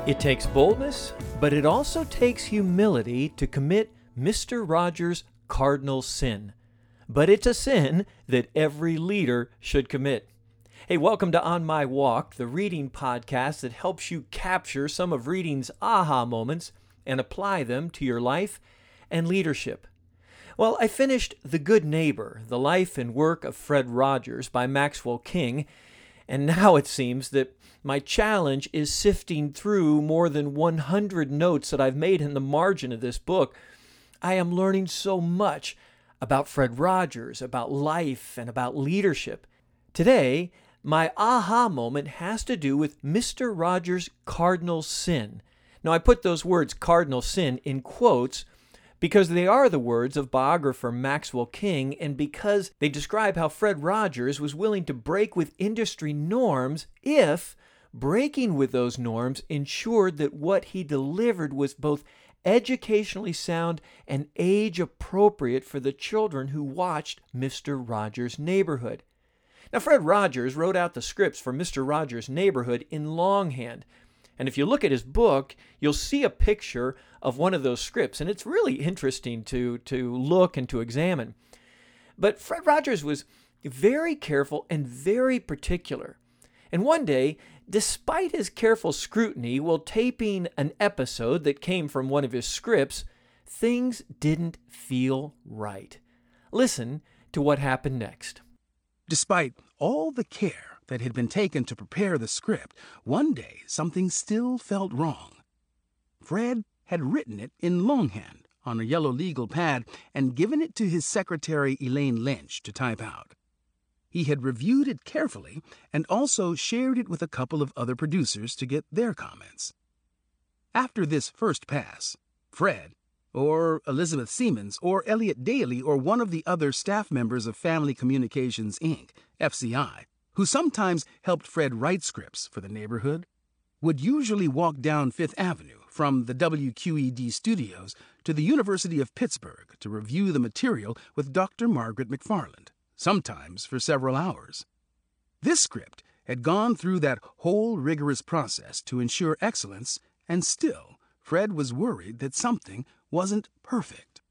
It takes boldness, but it also takes humility to commit Mr. Rogers' cardinal sin. But it's a sin that every leader should commit. Hey, welcome to On My Walk, the reading podcast that helps you capture some of reading's aha moments and apply them to your life and leadership. Well, I finished The Good Neighbor, the life and work of Fred Rogers by Maxwell King, and now it seems that my challenge is sifting through more than 100 notes that I've made in the margin of this book. I am learning so much about Fred Rogers, about life, and about leadership. Today, my aha moment has to do with Mr. Rogers' cardinal sin. Now, I put those words, cardinal sin, in quotes because they are the words of biographer Maxwell King and because they describe how Fred Rogers was willing to break with industry norms if breaking with those norms ensured that what he delivered was both educationally sound and age-appropriate for the children who watched Mr. Rogers' Neighborhood. Now, Fred Rogers wrote out the scripts for Mr. Rogers' Neighborhood in longhand. And if you look at his book, you'll see a picture of one of those scripts, and it's really interesting to look and to examine. But Fred Rogers was very careful and very particular. And one day, despite his careful scrutiny while taping an episode that came from one of his scripts, things didn't feel right. Listen to what happened next. Despite all the care that had been taken to prepare the script, one day something still felt wrong. Fred had written it in longhand on a yellow legal pad and given it to his secretary Elaine Lynch to type out. He had reviewed it carefully and also shared it with a couple of other producers to get their comments. After this first pass, Fred, or Elizabeth Siemens, or Elliot Daly, or one of the other staff members of Family Communications, Inc., FCI, who sometimes helped Fred write scripts for the neighborhood, would usually walk down Fifth Avenue from the WQED studios to the University of Pittsburgh to review the material with Dr. Margaret McFarland, sometimes for several hours. This script had gone through that whole rigorous process to ensure excellence, and still Fred was worried that something wasn't perfect.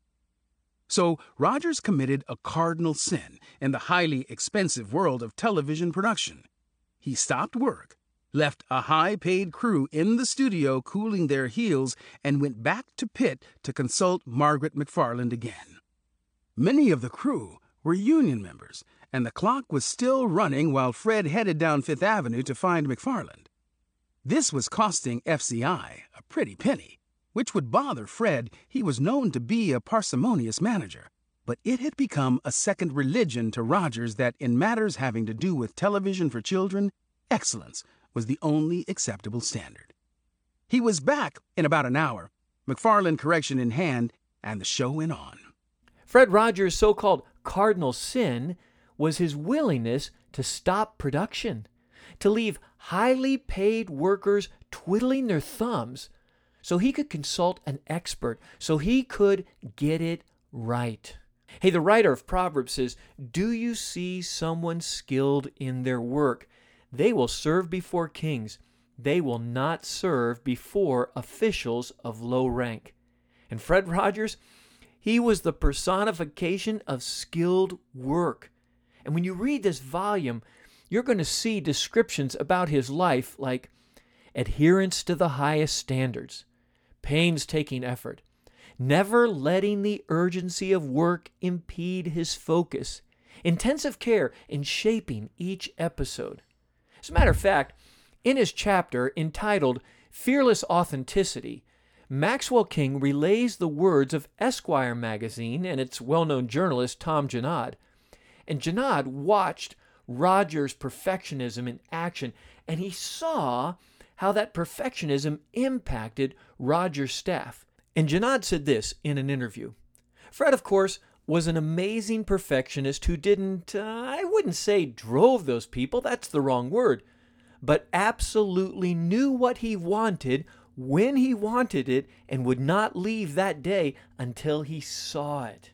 So Rogers committed a cardinal sin in the highly expensive world of television production. He stopped work, left a high-paid crew in the studio cooling their heels, and went back to Pitt to consult Margaret McFarland again. Many of the crew were union members, and the clock was still running while Fred headed down Fifth Avenue to find McFarland. This was costing FCI a pretty penny, which would bother Fred. He was known to be a parsimonious manager, but it had become a second religion to Rogers that in matters having to do with television for children, excellence was the only acceptable standard. He was back in about an hour, McFarland correction in hand, and the show went on. Fred Rogers' so-called cardinal sin was his willingness to stop production, to leave highly paid workers twiddling their thumbs so he could consult an expert, so he could get it right. Hey, the writer of Proverbs says, "Do you see someone skilled in their work? They will serve before kings. They will not serve before officials of low rank." And Fred Rogers, he was the personification of skilled work. And when you read this volume, you're going to see descriptions about his life like adherence to the highest standards, painstaking effort, never letting the urgency of work impede his focus, intensive care in shaping each episode. As a matter of fact, in his chapter entitled Fearless Authenticity, Maxwell King relays the words of Esquire magazine and its well-known journalist Tom Janad. And Janad watched Rogers' perfectionism in action, and he saw how that perfectionism impacted Rogers' staff. And Janad said this in an interview. Fred, of course, was an amazing perfectionist who didn't, I wouldn't say drove those people, that's the wrong word, but absolutely knew what he wanted when he wanted it and would not leave that day until he saw it.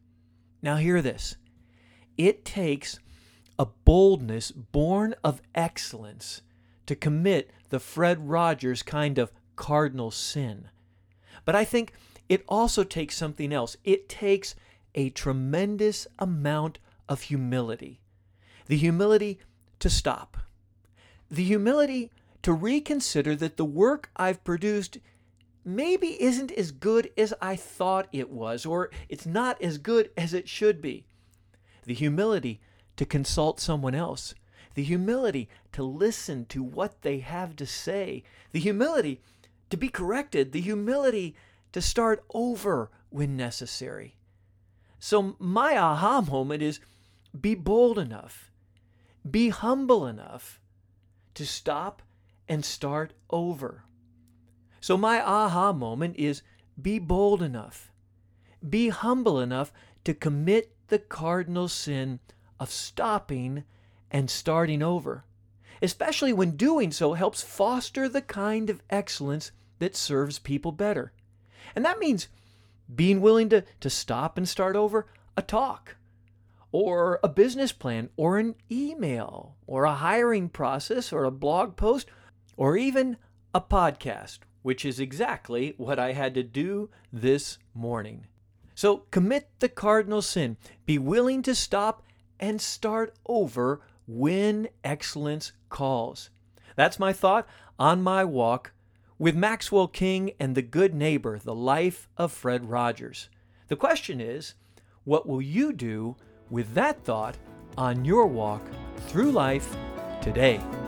Now hear this. It takes a boldness born of excellence to commit the Fred Rogers kind of cardinal sin. But I think it also takes something else. It takes a tremendous amount of humility. The humility to stop. The humility to reconsider that the work I've produced maybe isn't as good as I thought it was, or it's not as good as it should be. The humility to consult someone else. The humility to listen to what they have to say. The humility to be corrected. The humility to start over when necessary. So my aha moment is be bold enough, be humble enough to stop and start over. So my aha moment is be bold enough, be humble enough to commit the cardinal sin of stopping and starting over, especially when doing so helps foster the kind of excellence that serves people better. And that means being willing to stop and start over a talk, or a business plan, or an email, or a hiring process, or a blog post, or even a podcast, which is exactly what I had to do this morning. So commit the cardinal sin. Be willing to stop and start over when excellence calls. That's my thought on my walk with Maxwell King and The Good Neighbor, The Life of Fred Rogers. The question is, what will you do with that thought on your walk through life today?